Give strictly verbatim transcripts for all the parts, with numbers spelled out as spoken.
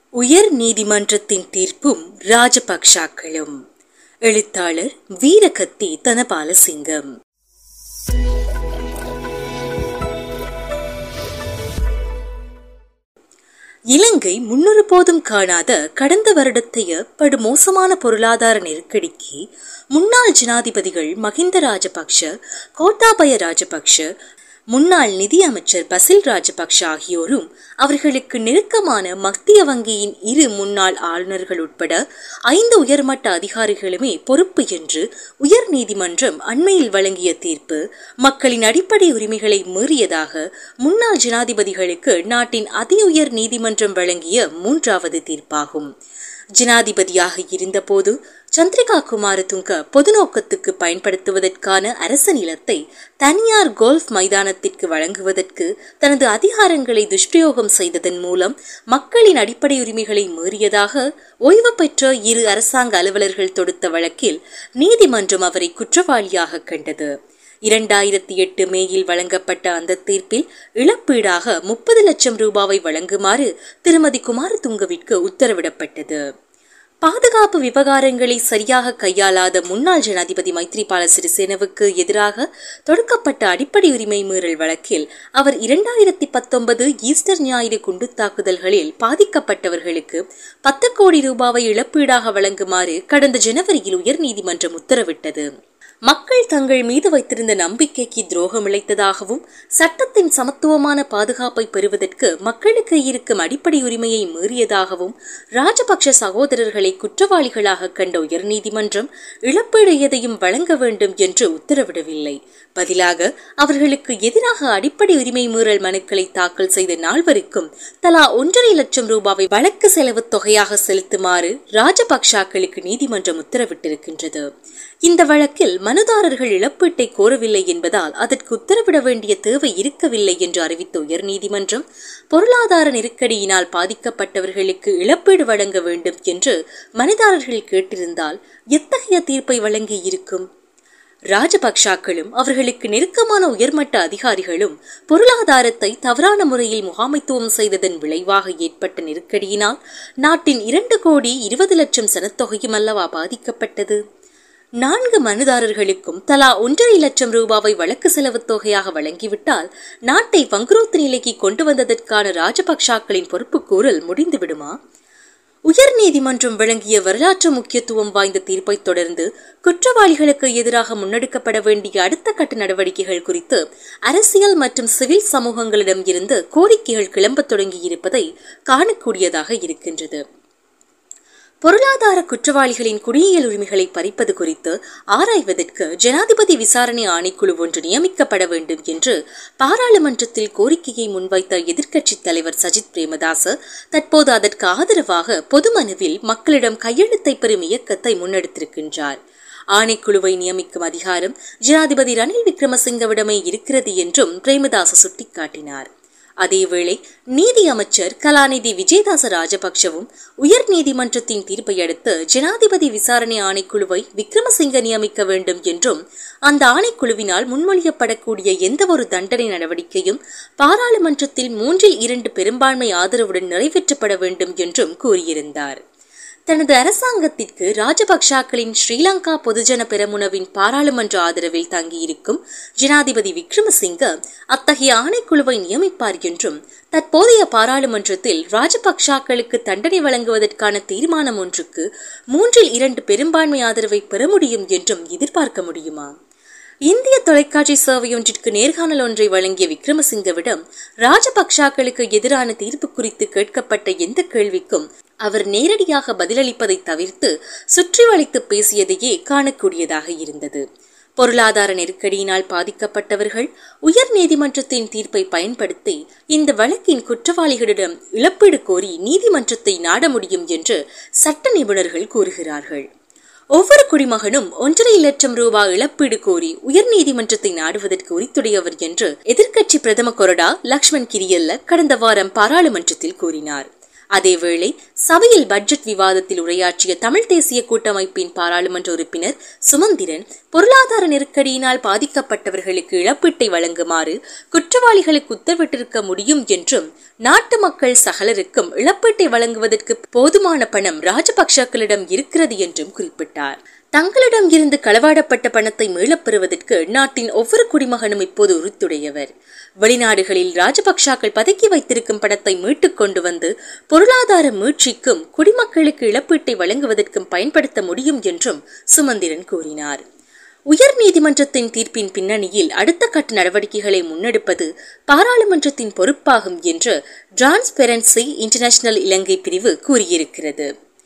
உயர் நீதிமன்றத்தின் தீர்ப்பும் ராஜபக்ஷாக்களும். எழுத்தாளர் வீரகத்தி தனபாலசிங்கம். இலங்கை முன்னொரு போதும் காணாத கடந்த வருடத்தைய படுமோசமான பொருளாதார நெருக்கடிக்கு முன்னாள் ஜனாதிபதிகள் மஹிந்த ராஜபக்ஷ, கோட்டாபய ராஜபக்ஷ, முன்னாள் நிதி அமைச்சர் பசில் ராஜபக்ஷ ஆகியோரும் அவர்களுக்கு நெருக்கமான மத்திய வங்கியின் இரு முன்னாள் ஆளுநர்கள் உட்பட ஐந்து உயர்மட்ட அதிகாரிகளுமே பொறுப்பு என்று உயர் நீதிமன்றம் அண்மையில் வழங்கிய தீர்ப்பு மக்களின் அடிப்படை உரிமைகளை மீறியதாக முன்னாள் ஜனாதிபதிகளுக்கு நாட்டின் அதி உயர் நீதிமன்றம் வழங்கிய மூன்றாவது தீர்ப்பாகும். ஜனாதிபதியாக இருந்தபோது சந்திரிகா குமாரதுங்க பொது நோக்கத்துக்கு பயன்படுத்துவதற்கான அரச நிலத்தை தனியார் கோல்ஃப் மைதானத்திற்கு வழங்குவதற்கு தனது அதிகாரங்களை துஷ்பிரயோகம் செய்ததன் மூலம் மக்களின் அடிப்படை உரிமைகளை மீறியதாக ஓய்வு பெற்ற இரு அரசாங்க அலுவலர்கள் தொடுத்த வழக்கில் நீதிமன்றம் அவரை குற்றவாளியாக கண்டது. இரண்டாயிரத்தி எட்டு மேயில் வழங்கப்பட்ட அந்த தீர்ப்பில் இழப்பீடாக முப்பது லட்சம் ரூபாவை வழங்குமாறு திருமதி குமாரதுங்கவிற்கு உத்தரவிடப்பட்டது. பாதுகாப்பு விவகாரங்களை சரியாக கையாளாத முன்னாள் ஜனாதிபதி மைத்ரிபால சிறிசேனவுக்கு எதிராக தொடுக்கப்பட்ட அடிப்படை உரிமை மீறல் வழக்கில் அவர் இரண்டாயிரத்தி பத்தொன்பது ஈஸ்டர் ஞாயிறு குண்டு தாக்குதல்களில் பாதிக்கப்பட்டவர்களுக்கு பத்து கோடி ரூபாவை இழப்பீடாக வழங்குமாறு கடந்த ஜனவரியில் உயர்நீதிமன்றம் உத்தரவிட்டது. மக்கள் தங்கள் மீது வைத்திருந்த நம்பிக்கைக்கு துரோகம் இழைத்ததாகவும் சட்டத்தின் சமத்துவமான பாதுகாப்பை பெறுவதற்கு மக்களுக்கு இருக்கும் அடிப்படை உரிமையை மீறியதாகவும் ராஜபக்ஷ சகோதரர்களை குற்றவாளிகளாக கண்ட உயர்நீதிமன்றம் இழப்பீடு எதையும் வழங்க வேண்டும் என்று உத்தரவிடவில்லை. பதிலாக அவர்களுக்கு எதிராக அடிப்படை உரிமை மீறல் மனுக்களை தாக்கல் செய்த நால்வருக்கும் தலா ஒன்றரை லட்சம் ரூபாவை வழக்கு செலவு தொகையாக செலுத்துமாறு ராஜபக்ஷாக்களுக்கு நீதிமன்றம் உத்தரவிட்டிருக்கின்றது. இந்த வழக்கில் மனுதாரர்கள் இழப்பீட்டை கோரவில்லை என்பதால் அதற்கு உத்தரவிட வேண்டிய தேவை இருக்கவில்லை என்று அறிவித்த உயர்நீதிமன்றம் பொருளாதார நெருக்கடியினால் பாதிக்கப்பட்டவர்களுக்கு இழப்பீடு வழங்க வேண்டும் என்று மனுதாரர்கள் கேட்டிருந்தால் எத்தகைய தீர்ப்பை வழங்கி இருக்கும்? ராஜபக்ஷாக்களும் அவர்களுக்கு நெருக்கமான உயர்மட்ட அதிகாரிகளும் பொருளாதாரத்தை தவறான முறையில் முகாமைத்துவம் செய்ததன் விளைவாக ஏற்பட்ட நெருக்கடியினால் நாட்டின் இரண்டு கோடி இருபது லட்சம் சனத்தொகையும் அல்லவா பாதிக்கப்பட்டது. நான்கு மனுதாரர்களுக்கும் தலா ஒன்றரை லட்சம் ரூபாவை வழக்கு செலவு தொகையாக வழங்கிவிட்டால் நாட்டை வங்குரோத்து நிலைக்கு கொண்டு வந்ததற்கான ராஜபக்ஷாக்களின் பொறுப்புக்கூறல் முடிந்துவிடுமா? உயர் நீதிமன்றம் வழங்கிய வரலாற்று முக்கியத்துவம் வாய்ந்த தீர்ப்பை தொடர்ந்து குற்றவாளிகளுக்கு எதிராக முன்னெடுக்கப்பட வேண்டிய அடுத்த கட்ட நடவடிக்கைகள் குறித்து அரசியல் மற்றும் சிவில் சமூகங்களிடம் இருந்து கோரிக்கைகள் கிளம்பத் தொடங்கியிருப்பதை காணக்கூடியதாக இருக்கின்றது. பொருளாதார குற்றவாளிகளின் குடியியல் உரிமைகளை பறிப்பது குறித்து ஆராய்வதற்கு ஜனாதிபதி விசாரணை ஆணைக்குழு ஒன்று நியமிக்கப்பட வேண்டும் என்று பாராளுமன்றத்தில் கோரிக்கையை முன்வைத்த எதிர்க்கட்சித் தலைவர் சஜித் பிரேமதாச தற்போது அதற்கு ஆதரவாக பொது மனுவில் மக்களிடம் கையெழுத்தை பெறும் இயக்கத்தை முன்னெடுத்திருக்கின்றார். ஆணைக்குழுவை நியமிக்கும் அதிகாரம் ஜனாதிபதி ரணில் விக்ரமசிங்கவிடமே இருக்கிறது என்றும் பிரேமதாச சுட்டிக்காட்டினார். அதேவேளை நீதி அமைச்சர் கலாநிதி விஜயதாச ராஜபக்ஷவும் உயர் நீதிமன்றத்தின் தீர்ப்பை அடுத்து ஜனாதிபதி விசாரணை ஆணைக்குழுவை விக்ரமசிங்க நியமிக்க வேண்டும் என்றும் அந்த ஆணைக்குழுவினால் முன்மொழியப்படக்கூடிய எந்த ஒரு தண்டனை நடவடிக்கையும் பாராளுமன்றத்தில் மூன்றில் இரண்டு பெரும்பான்மை ஆதரவுடன் நிறைவேற்றப்பட வேண்டும் என்றும் கூறியிருந்தார். தனது அரசாங்கத்திற்கு ராஜபக்ஷாக்களின் ஸ்ரீலங்கா பொதுஜன பெரமுனவின் பாராளுமன்ற ஆதரவில் தங்கியிருக்கும் ஜனாதிபதி விக்ரமசிங்க அத்தகைய ஆணைக்குழுவை நியமிப்பார் என்றும் தற்போதைய பாராளுமன்றத்தில் ராஜபக்ஷாக்களுக்கு தண்டனை வழங்குவதற்கான தீர்மானம் ஒன்றுக்கு மூன்றில் இரண்டு பெரும்பான்மை ஆதரவை பெற முடியும் என்றும் எதிர்பார்க்க முடியுமா? இந்திய தொலைக்காட்சி சேவையொன்றிற்கு நேர்காணல் ஒன்றை வழங்கிய விக்ரமசிங்கவிடம் ராஜபக்ஷாக்களுக்கு எதிரான தீர்ப்பு குறித்து கேட்கப்பட்ட எந்த கேள்விக்கும் அவர் நேரடியாக பதிலளிப்பதை தவிர்த்து சுற்றி வளைத்து பேசியதையே காணக்கூடியதாக இருந்தது. பொருளாதார நெருக்கடியினால் பாதிக்கப்பட்டவர்கள் உயர் நீதிமன்றத்தின் தீர்ப்பை பயன்படுத்தி இந்த வழக்கின் குற்றவாளிகளிடம் இழப்பீடு கோரி நீதிமன்றத்தை நாட முடியும் என்று சட்ட நிபுணர்கள் கூறுகிறார்கள். ஒவ்வொரு குடிமகனும் ஒன்றரை லட்சம் ரூபாய் இழப்பீடு கோரி உயர் நீதிமன்றத்தை நாடுவதற்கு உரித்துடையவர் என்று எதிர்க்கட்சி பிரதம கொறடா லக்ஷ்மண் கிரியல்ல கடந்த வாரம் பாராளுமன்றத்தில் கூறினார். அதேவேளை சபையில் பட்ஜெட் விவாதத்தில் உரையாற்றிய தமிழ் தேசிய கூட்டமைப்பின் பாராளுமன்ற உறுப்பினர் சுமந்திரன் பொருளாதார நெருக்கடியினால் பாதிக்கப்பட்டவர்களுக்கு இழப்பீட்டை வழங்குமாறு குற்றவாளிகளுக்கு உத்தரவிட்டிருக்க முடியும் என்றும் நாட்டு மக்கள் சகலருக்கும் இழப்பீட்டை வழங்குவதற்கு போதுமான பணம் ராஜபக்சக்களிடம் இருக்கிறது என்றும் குறிப்பிட்டார். தங்களிடம் இருந்து களவாடப்பட்ட பணத்தை மீளப் பெறுவதற்கு நாட்டின் ஒவ்வொரு குடிமகனும் இப்போது உறுத்துடையவர். வெளிநாடுகளில் ராஜபக்சாக்கள் பதுக்கி வைத்திருக்கும் பணத்தை மீட்டுக் கொண்டு வந்து பொருளாதார மீட்சிக்கும் குடிமக்களுக்கு இழப்பீட்டை வழங்குவதற்கும் பயன்படுத்த முடியும் என்றும் சுமந்திரன் கூறினார். உயர் நீதிமன்றத்தின் தீர்ப்பின் பின்னணியில் அடுத்த கட்ட நடவடிக்கைகளை முன்னெடுப்பது பாராளுமன்றத்தின் பொறுப்பாகும் என்று டிரான்ஸ்பெரன்சி இன்டர்நேஷனல் இலங்கை பிரிவு கூறியிருக்கிறது.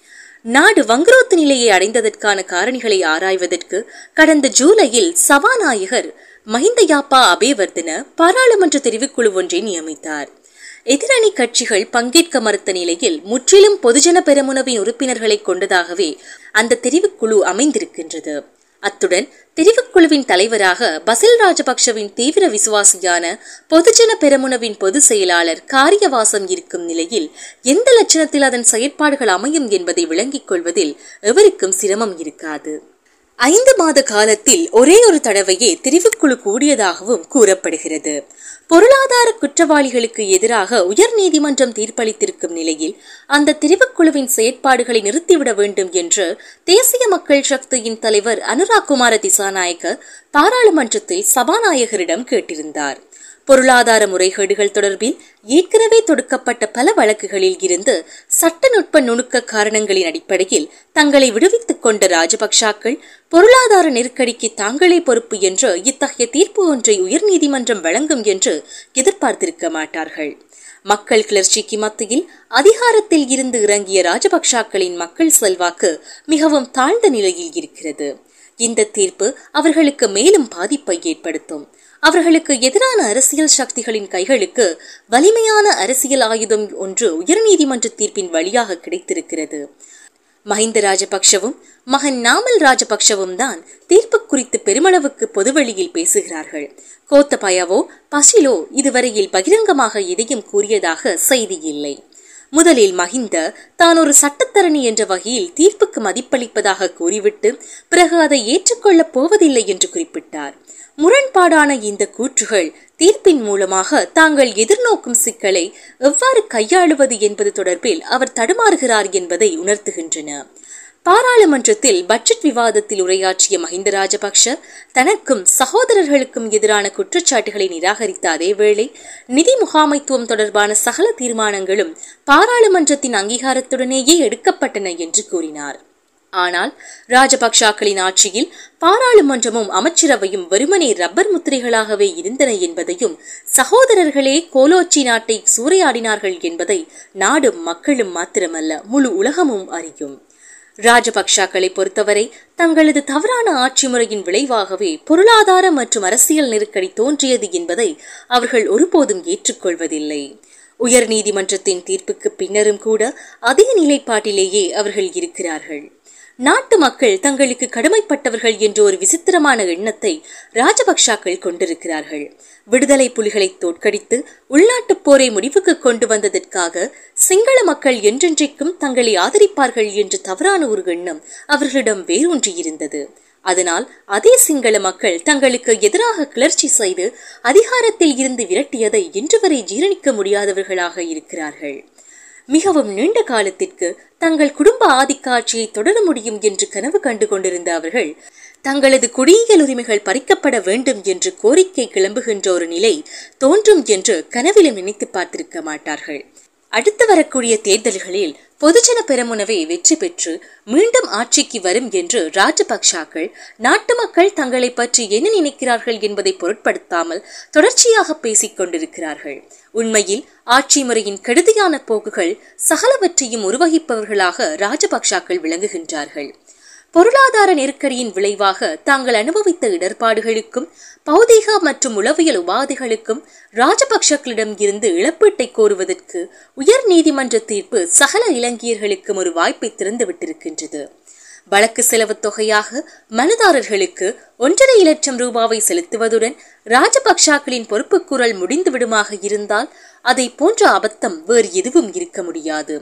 நாடு வங்குரோத்து நிலையை அடைந்ததற்கான காரணிகளை ஆராய்வதற்கு கடந்த ஜூலையில் சபாநாயகர் மஹிந்த யாப்பா அபேவர்தன பாராளுமன்ற தெரிவுக்குழு ஒன்றை நியமித்தார். எதிரணி கட்சிகள் பங்கேற்க மறுத்த நிலையில் முற்றிலும் பொதுஜன பெரமுனவின் உறுப்பினர்களை கொண்டதாகவே அந்த தெரிவுக்குழு அமைந்திருக்கின்றது. அத்துடன் தெரிவுக்குழுவின் தலைவராக பசில் ராஜபக்சவின் தீவிர விசுவாசியான பொதுஜன பெரமுனவின் பொதுச் செயலாளர் காரியவாசம் இருக்கும் நிலையில் எந்த லட்சணத்தில் அதன் செயற்பாடுகள் அமையும் என்பதை விளங்கிக் கொள்வதில் எவருக்கும் சிரமம் இருக்காது. ஐந்து மாத காலத்தில் ஒரே ஒரு தடவையே தெரிவுக்குழு கூடியதாகவும் கூறப்படுகிறது. பொருளாதார குற்றவாளிகளுக்கு எதிராக உயர் நீதிமன்றம் தீர்ப்பளித்திருக்கும் நிலையில் அந்த தெரிவுக்குழுவின் செயற்பாடுகளை நிறுத்திவிட வேண்டும் என்று தேசிய மக்கள் சக்தியின் தலைவர் அனுராக் குமார திசாநாயக்க பாராளுமன்றத்தில் சபாநாயகரிடம் கேட்டிருந்தார். பொருளாதார முறைகேடுகள் தொடர்பில் ஏற்கனவே தொடுக்கப்பட்ட பல வழக்குகளில் இருந்து சட்டநுட்ப நுணுக்க காரணங்களின் அடிப்படையில் தங்களை விடுவித்துக் கொண்ட ராஜபக்சாக்கள் பொருளாதார நெருக்கடிக்கு தாங்களே பொறுப்பு என்று இத்தகைய தீர்ப்பு ஒன்றை உயர்நீதிமன்றம் வழங்கும் என்று எதிர்பார்த்திருக்க மாட்டார்கள். மக்கள் கிளர்ச்சிக்கு மத்தியில் அதிகாரத்தில் இருந்து இறங்கிய ராஜபக்சாக்களின் மக்கள் செல்வாக்கு மிகவும் தாழ்ந்த நிலையில் இருக்கிறது. இந்த தீர்ப்பு அவர்களுக்கு மேலும் பாதிப்பை ஏற்படுத்தும். அவர்களுக்கு எதிரான அரசியல் சக்திகளின் கைகளுக்கு வலிமையான அரசியல் ஆயுதம் ஒன்று உயர்நீதிமன்ற தீர்ப்பின் வழியாக கிடைத்திருக்கிறது. மஹிந்த ராஜபக்சவும் மகன் நாமல் ராஜபக்சவும் தான் தீர்ப்பு குறித்து பெருமளவுக்கு பொதுவெளியில் பேசுகிறார்கள். கோத்தபாயவோ பசிலோ இதுவரையில் பகிரங்கமாக எதையும் கூறியதாக செய்தி இல்லை. முதலில் மஹிந்த தான் ஒரு சட்டத்தரணி என்ற வகையில் தீர்ப்புக்கு மதிப்பளிப்பதாக கூறிவிட்டு பிறகு அதை ஏற்றுக்கொள்ளப் போவதில்லை என்று குறிப்பிட்டார். முரண்பாடான இந்த கூற்றுகள் தீர்ப்பின் மூலமாக தாங்கள் எதிர்நோக்கும் சிக்கலை எவ்வாறு கையாளுவது என்பது தொடர்பில் அவர் தடுமாறுகிறார் என்பதை உணர்த்துகின்றன. பாராளுமன்றத்தில் பட்ஜெட் விவாதத்தில் உரையாற்றிய மஹிந்த ராஜபக்ஷ தனக்கும் சகோதரர்களுக்கும் எதிரான குற்றச்சாட்டுகளை நிராகரித்த அதேவேளை நிதி முகாமைத்துவம் தொடர்பான சகல தீர்மானங்களும் பாராளுமன்றத்தின் அங்கீகாரத்துடனேயே எடுக்கப்பட்டன என்று கூறினார். ஆனால் ராஜபக்சாக்களின் ஆட்சியில் பாராளுமன்றமும் அமைச்சரவையும் வெறுமனே ரப்பர் முத்திரைகளாகவே இருந்தன என்பதையும் சகோதரர்களே கோலோச்சி நாட்டை சூறையாடினார்கள் என்பதை நாடும் மக்களும் மாத்திரமல்ல முழு உலகமும் அறியும். ராஜபக்சாக்களை பொறுத்தவரை தங்களது தவறான ஆட்சி முறையின் விளைவாகவே பொருளாதார மற்றும் அரசியல் நெருக்கடி தோன்றியது என்பதை அவர்கள் ஒருபோதும் ஏற்றுக்கொள்வதில்லை. உயர் நீதிமன்றத்தின் தீர்ப்புக்கு பின்னரும் கூட அதே நிலைப்பாட்டிலேயே அவர்கள் இருக்கிறார்கள். நாட்டு மக்கள் தங்களுக்கு கடமைப்பட்டவர்கள் என்ற ஒரு விசித்திரமான எண்ணத்தை ராஜபக்சாக்கள் கொண்டிருக்கிறார்கள். விடுதலை புலிகளை தோற்கடித்து உள்நாட்டு போரை முடிவுக்கு கொண்டு வந்ததற்காக சிங்கள மக்கள் என்றென்றைக்கும் தங்களை ஆதரிப்பார்கள் என்ற தவறான ஒரு எண்ணம் அவர்களிடம் வேரூன்றியிருந்தது. அதனால் அதே சிங்கள மக்கள் தங்களுக்கு எதிராக கிளர்ச்சி செய்து அதிகாரத்தில் இருந்து விரட்டியதை இன்று வரை ஜீரணிக்க முடியாதவர்களாக இருக்கிறார்கள். மிகவும் நீண்ட காலத்திற்கு தங்கள் குடும்ப ஆதிக்க ஆட்சியை தொடர முடியும் என்று கனவு கண்டு கொண்டிருந்த அவர்கள் தங்களது குடியியல் உரிமைகள் பறிக்கப்பட வேண்டும் என்று கோரிக்கை கிளம்புகின்ற ஒரு நிலை தோன்றும் என்று கனவிலும் நினைத்து பார்த்திருக்க மாட்டார்கள். அடுத்து வரக்கூடிய தேர்தல்களில் பொதுஜன பெரமுனவே வெற்றி பெற்று மீண்டும் ஆட்சிக்கு வரும் என்று ராஜபக்சாக்கள் நாட்டு மக்கள் தங்களை பற்றி என்ன நினைக்கிறார்கள் என்பதை பொருட்படுத்தாமல் தொடர்ச்சியாக பேசிக் கொண்டிருக்கிறார்கள். உண்மையில் ஆட்சி முறையின் கெடுதியான போக்குகள் சகலவற்றையும் உருவகிப்பவர்களாக ராஜபக்சாக்கள் விளங்குகின்றார்கள். பொருளாதார நெருக்கடியின் விளைவாக தாங்கள் அனுபவித்த இடர்பாடுகளுக்கும் பௌதீக மற்றும் உளவியல் உபாதைகளுக்கும் ராஜபக்சக்களிடம் இருந்து இழப்பீட்டை கோருவதற்கு உயர் நீதிமன்ற தீர்ப்பு சகல இலங்கையர்களுக்கும் ஒரு வாய்ப்பை திறந்துவிட்டிருக்கின்றது. வழக்கு செலவு தொகையாக மனுதாரர்களுக்கு ஒன்றரை லட்சம் ரூபாவை செலுத்துவதுடன் ராஜபக்சாக்களின் பொறுப்புக்கூறல் முடிந்து விடுமாக இருந்தால் அதை போன்ற அபத்தம் வேறு எதுவும் இருக்க முடியாது.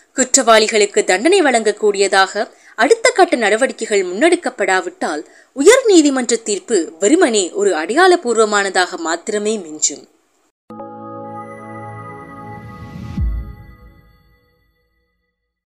குற்றவாளிகளுக்கு தண்டனை வழங்கக்கூடியதாக அடுத்த கட்ட நடவடிக்கைகள் முன்னெடுக்கப்படாவிட்டால் உயர் நீதிமன்ற தீர்ப்பு வெறுமனே ஒரு அடையாளபூர்வமானதாக மாத்திரமே மிஞ்சும்.